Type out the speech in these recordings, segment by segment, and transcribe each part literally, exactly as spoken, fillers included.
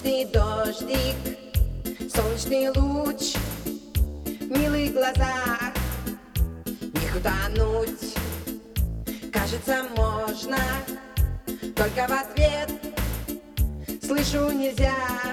Солнечный дождик, солнечный луч в милых глазах, в них утонуть, кажется, можно, только в ответ слышу нельзя.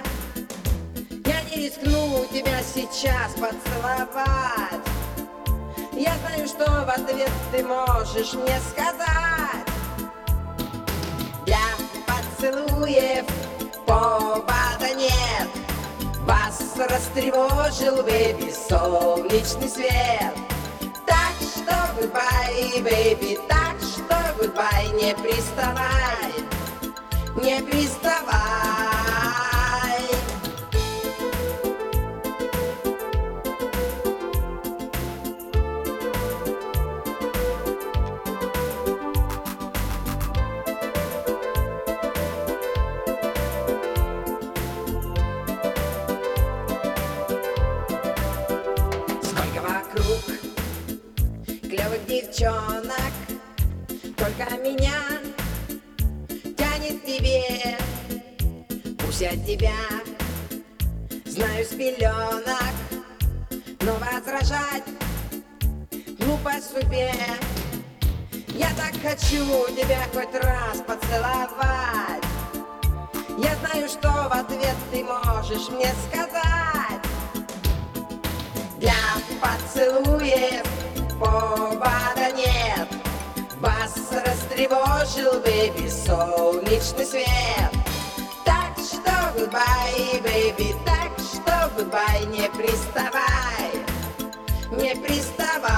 Я не рискну тебя сейчас поцеловать, я знаю, что в ответ ты можешь мне сказать. Для поцелуев повода нет, вас растревожил, бэйби, солнечный свет. Так что goodbye, бэйби, так что goodbye, не приставай, не приставай. Клевых девчонок, только меня тянет к тебе. Пусть от тебя знаю с пеленок, но возражать глупо судьбе. Я так хочу тебя хоть раз поцеловать, я знаю, что в ответ ты можешь мне сказать. Для поцелуев повода нет, вас растревожил, бэйби, солнечный свет. Так что goodbye, бэйби, так что goodbye, не приставай, не приставай.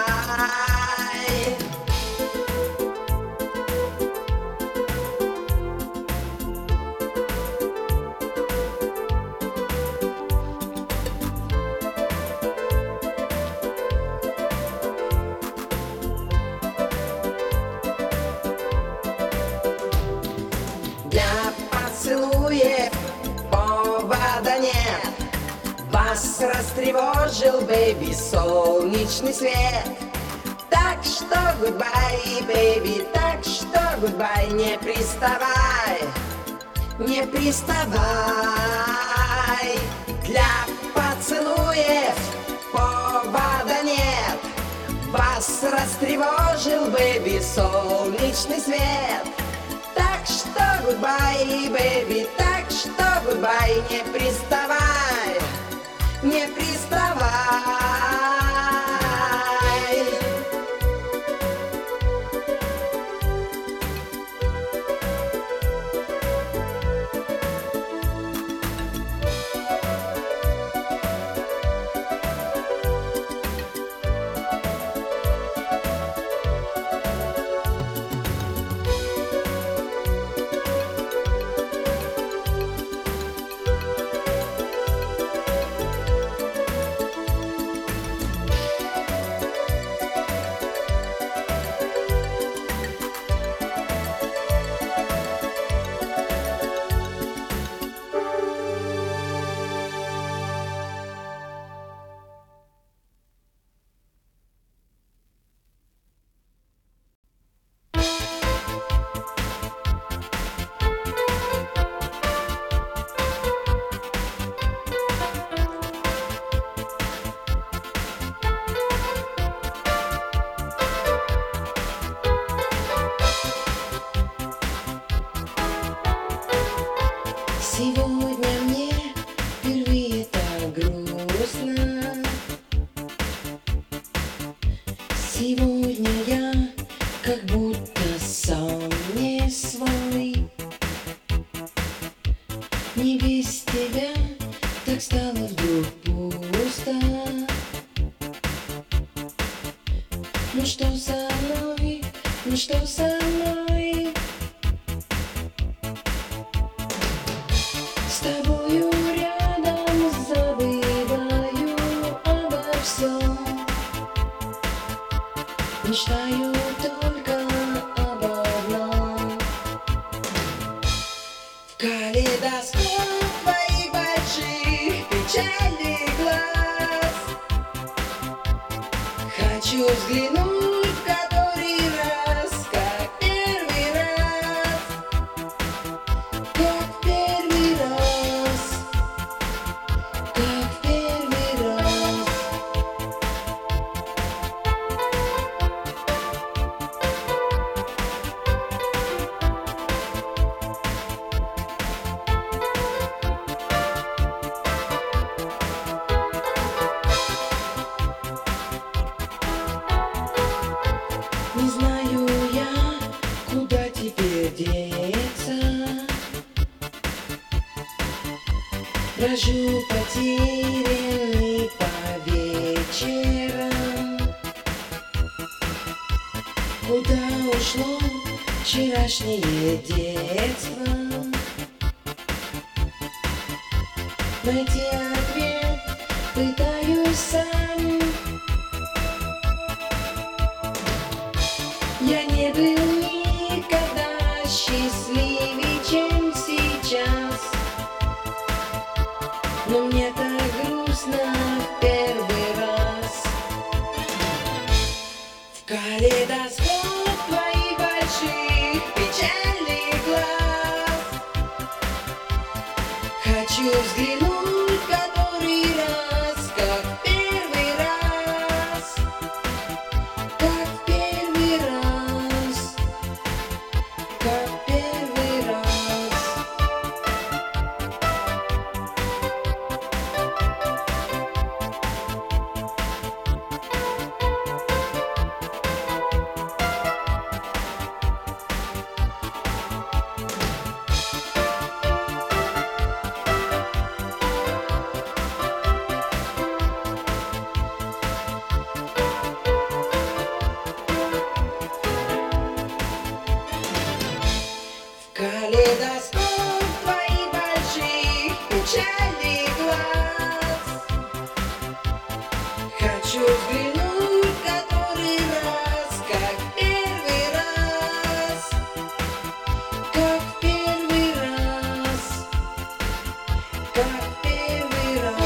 Для поцелуев повода нет, вас растревожил, бэйби, солнечный свет. Так что goodbye, бэйби, так что goodbye, не приставай, не приставай. Для поцелуев повода нет, вас растревожил, бэйби, солнечный свет. Так что goodbye, бэйби, так что goodbye, не приставай, не приставай. Сегодня мне впервые так грустно. Сегодня я как будто сам не свой. Не без тебя так стало вдруг пусто. Ну что со мной, ну что со мной? С тобою рядом забываю обо всем, мечтаю только об одном. В калейдоскоп твоих больших печальных глаз хочу взглянуть в который раз, как первый раз, как первый раз. Хожу потерянный по вечерам. Куда ушло вчерашнее детство? Найти ответ пытаюсь сам. Я не был никогда счастливее, чем сейчас, но мне так грустно в первый раз. В калейдоскоп твоих больших печальных глаз хочу взглянуть который раз, как в первый раз, как в первый раз, как в первый раз. Калейдоскоп твоих больших печальных глаз хочу взглянуть который раз, как в первый раз, как в первый раз, как в первый раз.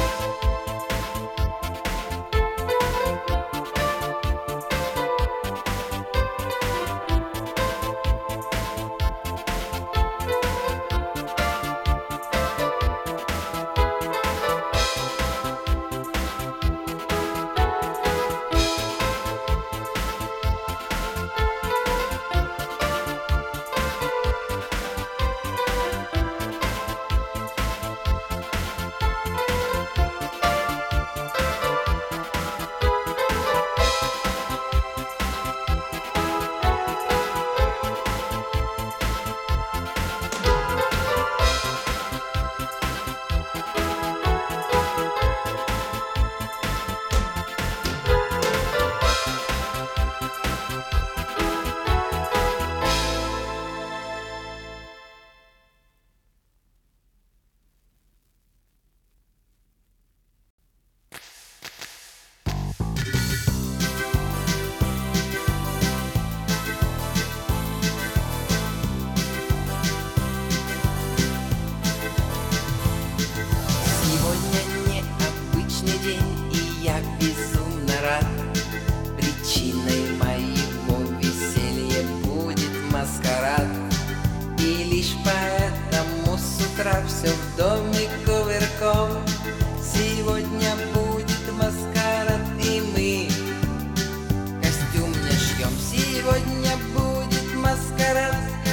Причиной моего веселья будет маскарад, и лишь поэтому с утра все в доме кувырком. Сегодня будет маскарад, и мы костюм не шьем. Сегодня будет маскарад,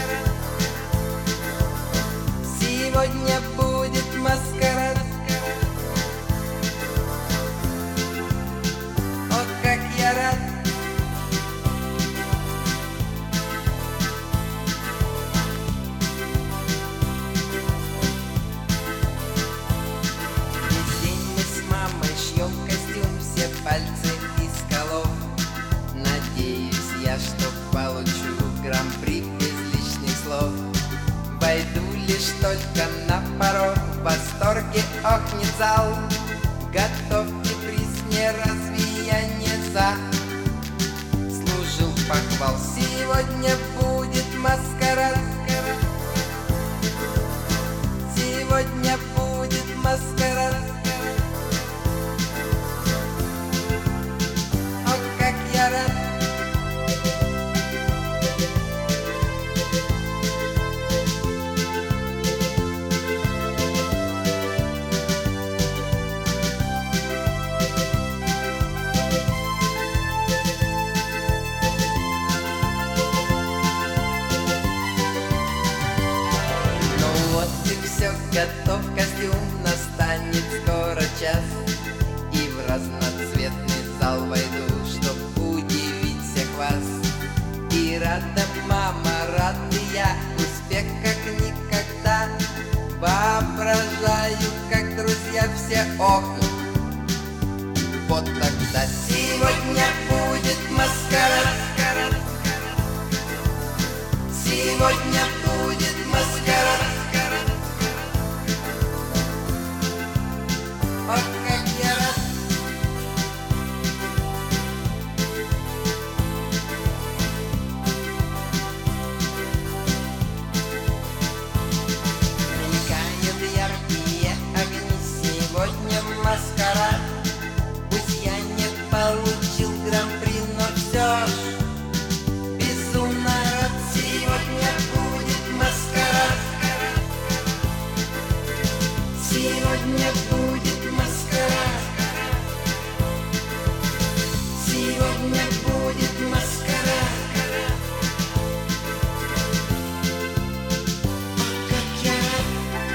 сегодня будет маскарад. Рад. Весь день мы с мамой шьем костюм, все пальцы из колов. Надеюсь я, что получу гран-при без лишних слов. Войду лишь только на порог, в восторге охнет зал. Готовьте приз, не разве я не за? Служил похвал, сегодня будет маскарад. Сегодня будет маскарад. О, как я рад! Готов костюм, настанет скоро час, и в разноцветный зал войду, чтоб удивить всех вас. И рада мама, рад и я, успех как никогда. Воображаю как друзья все охнут. Вот тогда сегодня будет маскарад. Сегодня будет маскарад. Ох, как я рад. Мелькают яркие огни, сегодня маскарад. Пусть я не получил гран-при, но все ж безумно рад. Сегодня будет маскарад. Сегодня будет маскарад. Сегодня будет маскарад. Ох, как я рад.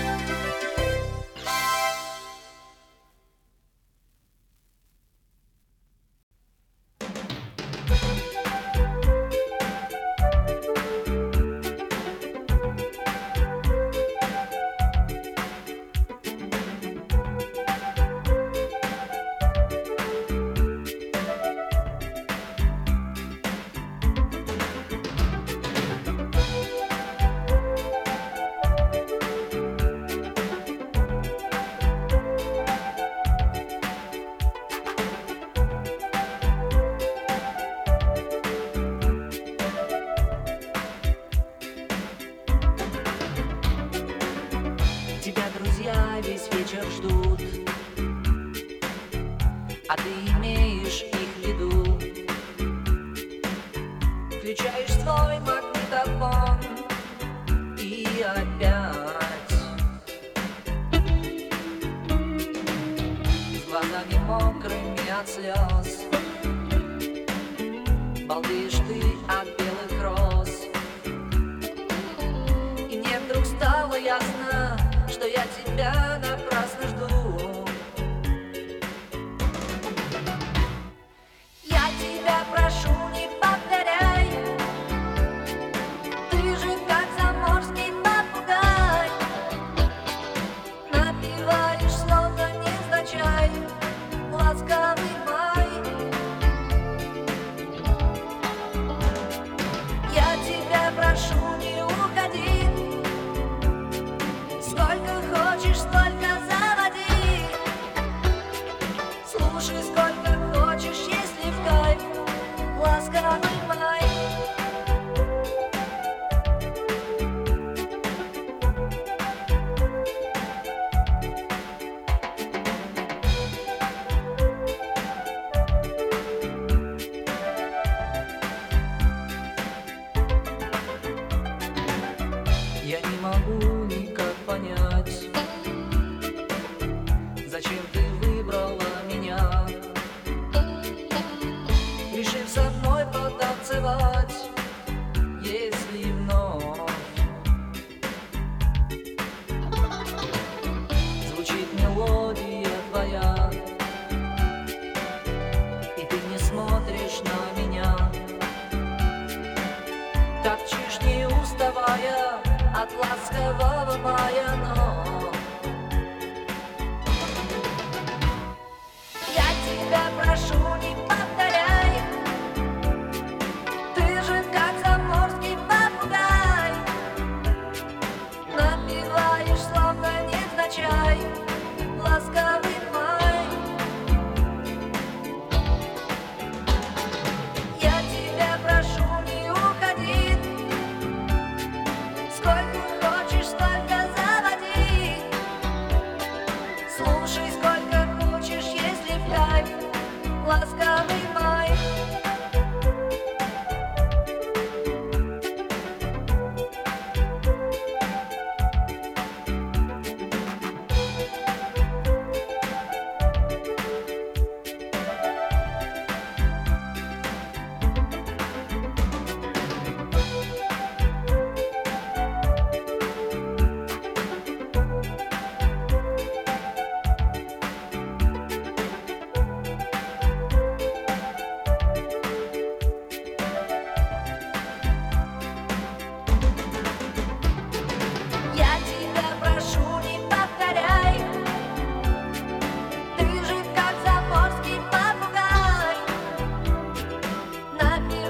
Тебя друзья весь вечер ждут, а ты имеешь их в виду. Включаешь свой магнитофон и опять с глазами мокрыми от слез балдеешь ты от белых роз. И мне вдруг стало ясно, что я тебя напрасно жду. Я тебя прошу, не повторяй, ты же как заморский попугай, напеваешь словно невзначай ласковый май. Я тебя прошу, не уходи, сколько хочешь, столько заводи. Слушай, сколько хочешь, если в кайф ласковый май. Я не могу никак понять, зачем ты выбрала меня, решив со мной потанцевать, если вновь звучит мелодия твоя, и ты не смотришь на меня, топчешь не уставая от ласкового мая, но я тебя прошу, не повторяй,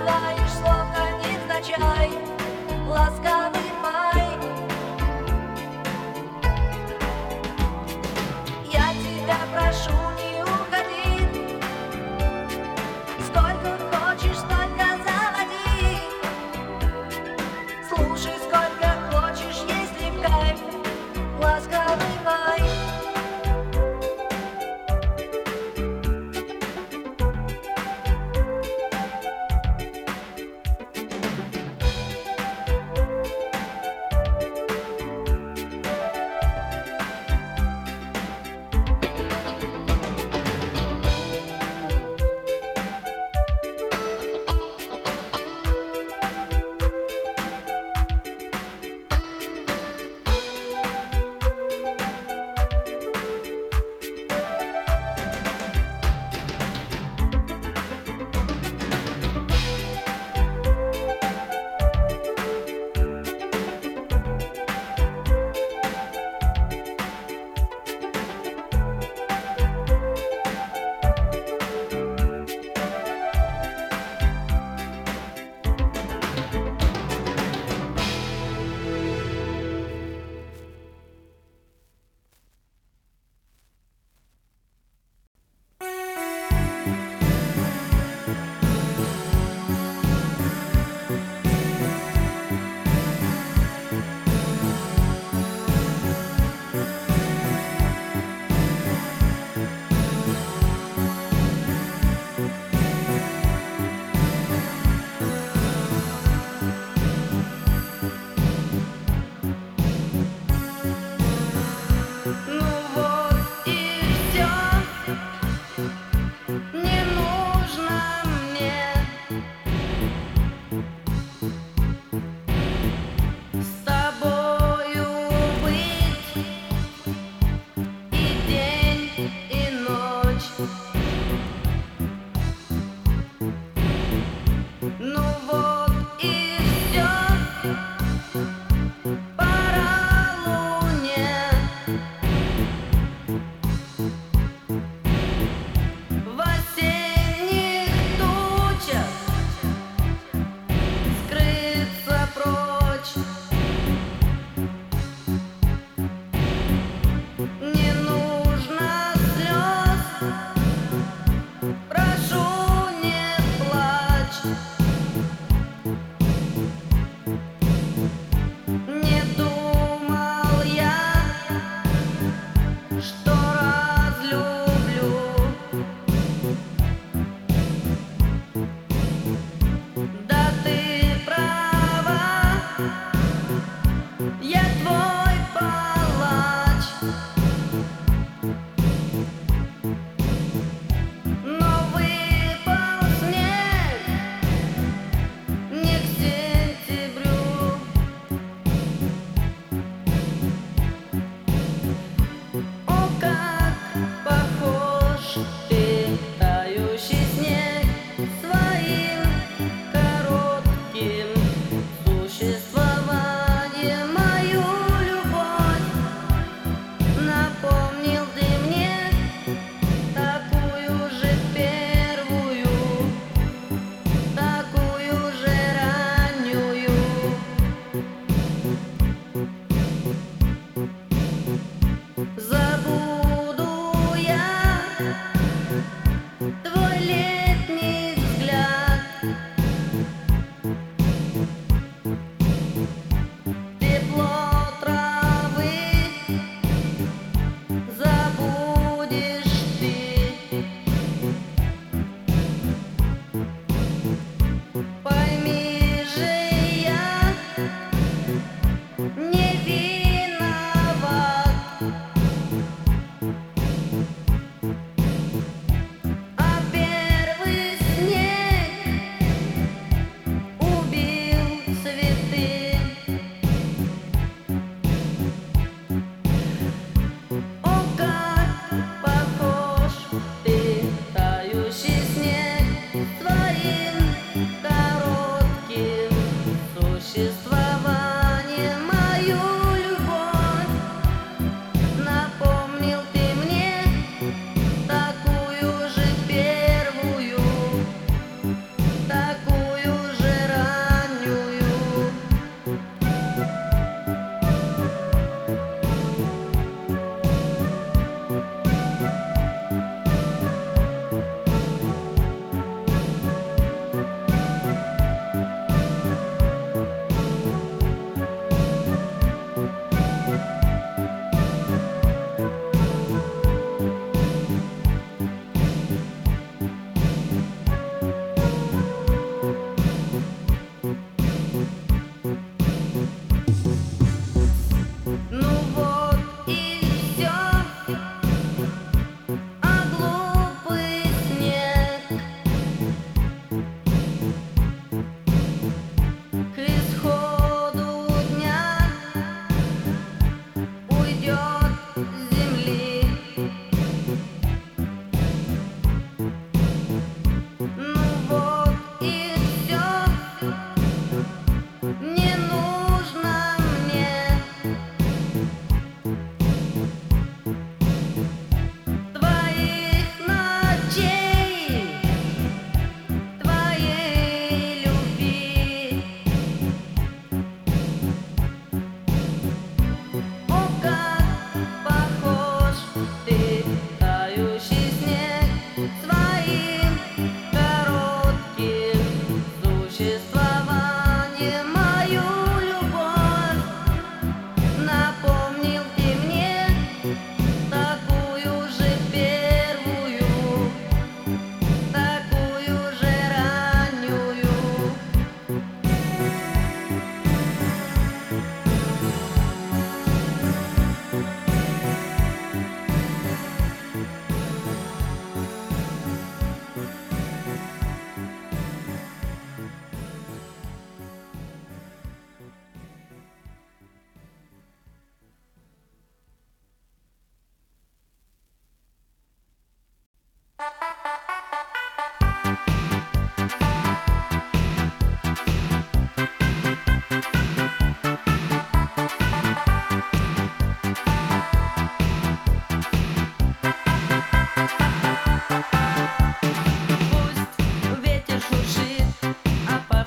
Убиваешь, словно невзначай, ласковый май. Я тебя прошу, не уходи. Сколько хочешь, столько заводи. Слушай, сколько хочешь, если в кайф, ласковый май.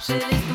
шелест